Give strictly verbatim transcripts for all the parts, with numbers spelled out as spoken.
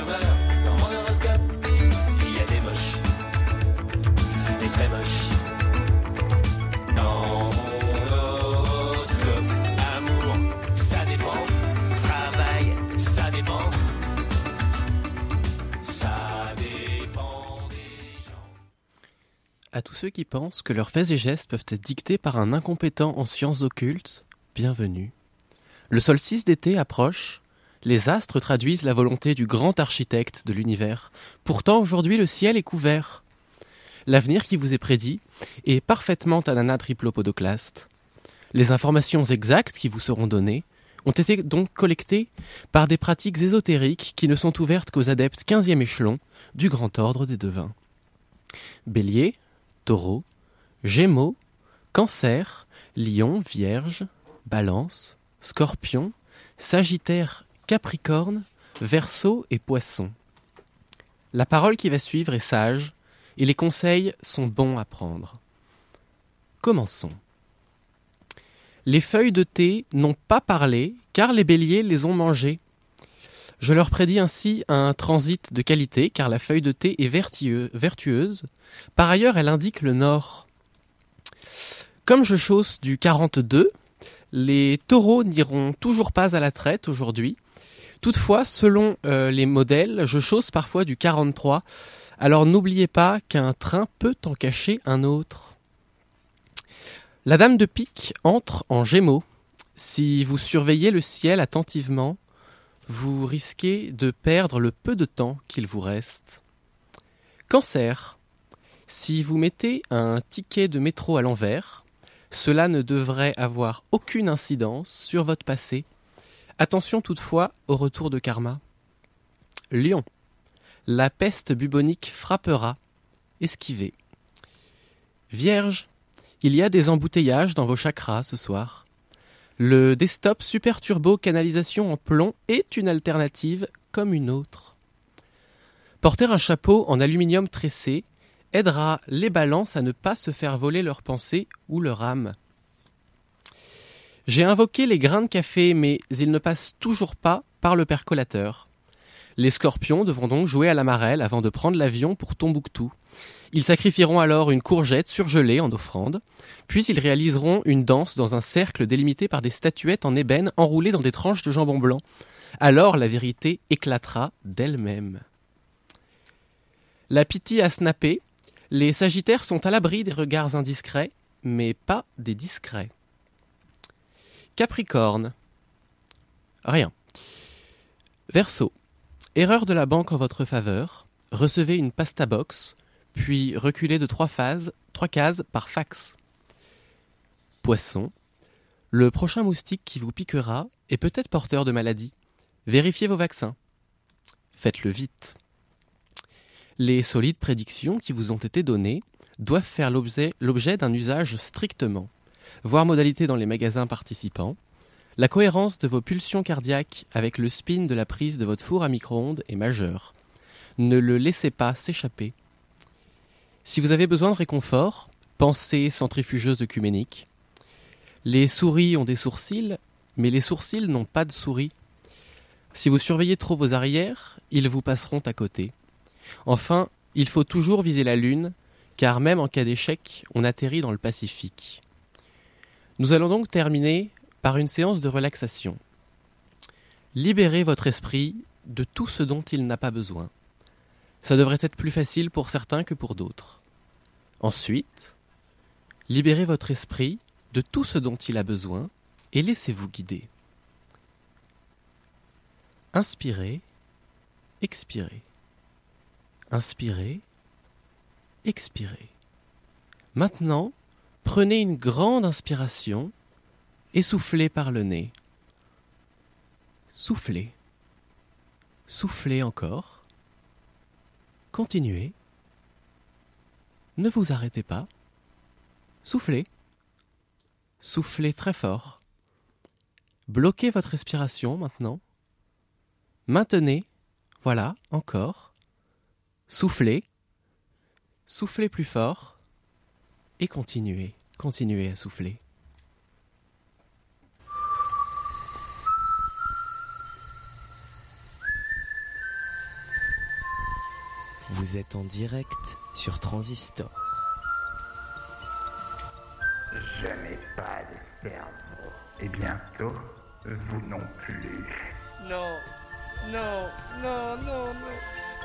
chômeurs. Dans mon horoscope, il y a des moches, des très moches. Dans mon horoscope, amour, ça dépend. Travail, ça dépend. Ça dépend des gens. À tous ceux qui pensent que leurs faits et gestes peuvent être dictés par un incompétent en sciences occultes, bienvenue. Le solstice d'été approche, les astres traduisent la volonté du grand architecte de l'univers. Pourtant, aujourd'hui, le ciel est couvert. L'avenir qui vous est prédit est parfaitement Anana Triplopodoclaste. Les informations exactes qui vous seront données ont été donc collectées par des pratiques ésotériques qui ne sont ouvertes qu'aux adeptes quinzième échelon du grand ordre des devins. Bélier, Taureau, Gémeaux, Cancer, Lion, Vierge, Balance, Scorpion, Sagittaire, Capricorne, Verseau et Poisson. La parole qui va suivre est sage et les conseils sont bons à prendre. Commençons. Les feuilles de thé n'ont pas parlé car les béliers les ont mangées. Je leur prédis ainsi un transit de qualité car la feuille de thé est vertueux- vertueuse. Par ailleurs, elle indique le nord. Comme je chausse du quarante-deux, les taureaux n'iront toujours pas à la traite aujourd'hui. Toutefois, selon euh, les modèles, je chausse parfois du quarante-trois. Alors n'oubliez pas qu'un train peut en cacher un autre. La dame de pique entre en Gémeaux. Si vous surveillez le ciel attentivement, vous risquez de perdre le peu de temps qu'il vous reste. Cancer. Si vous mettez un ticket de métro à l'envers, cela ne devrait avoir aucune incidence sur votre passé. Attention toutefois au retour de karma. Lion. La peste bubonique frappera. Esquivez. Vierge. Il y a des embouteillages dans vos chakras ce soir. Le Desktop Super Turbo Canalisation en plomb est une alternative comme une autre. Porter un chapeau en aluminium tressé aidera les balances à ne pas se faire voler leurs pensées ou leur âme. J'ai invoqué les grains de café, mais ils ne passent toujours pas par le percolateur. Les scorpions devront donc jouer à la marelle avant de prendre l'avion pour Tombouctou. Ils sacrifieront alors une courgette surgelée en offrande, puis ils réaliseront une danse dans un cercle délimité par des statuettes en ébène enroulées dans des tranches de jambon blanc. Alors la vérité éclatera d'elle-même. La pitié a snappé. Les sagittaires sont à l'abri des regards indiscrets, mais pas des discrets. Capricorne. Rien. Verseau. Erreur de la banque en votre faveur. Recevez une pasta box, puis reculez de trois phases, trois cases par fax. Poisson. Le prochain moustique qui vous piquera est peut-être porteur de maladie. Vérifiez vos vaccins. Faites-le vite. Les solides prédictions qui vous ont été données doivent faire l'objet, l'objet d'un usage strictement. Voir modalité dans les magasins participants. La cohérence de vos pulsions cardiaques avec le spin de la prise de votre four à micro-ondes est majeure. Ne le laissez pas s'échapper. Si vous avez besoin de réconfort, pensez centrifugeuse œcuménique. Les souris ont des sourcils, mais les sourcils n'ont pas de souris. Si vous surveillez trop vos arrières, ils vous passeront à côté. Enfin, il faut toujours viser la Lune, car même en cas d'échec, on atterrit dans le Pacifique. Nous allons donc terminer par une séance de relaxation. Libérez votre esprit de tout ce dont il n'a pas besoin. Ça devrait être plus facile pour certains que pour d'autres. Ensuite, libérez votre esprit de tout ce dont il a besoin et laissez-vous guider. Inspirez, expirez. Inspirez, expirez. Maintenant, prenez une grande inspiration et soufflez par le nez. Soufflez. Soufflez encore. Continuez. Ne vous arrêtez pas. Soufflez. Soufflez très fort. Bloquez votre respiration maintenant. Maintenez. Voilà, encore. Soufflez. Soufflez plus fort. Et continuez. Continuez à souffler. Vous êtes en direct sur Transistor. Je n'ai pas de cerveau. Et bientôt, vous non plus. Non, non, non, non, non.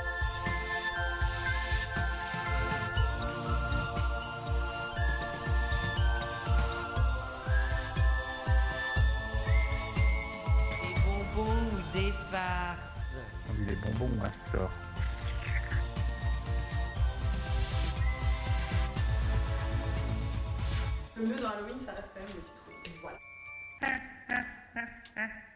Des bonbons ou des farces? On dit des bonbons ou un sort. Le mieux dans Halloween, ça reste quand même les citrouilles. Voilà.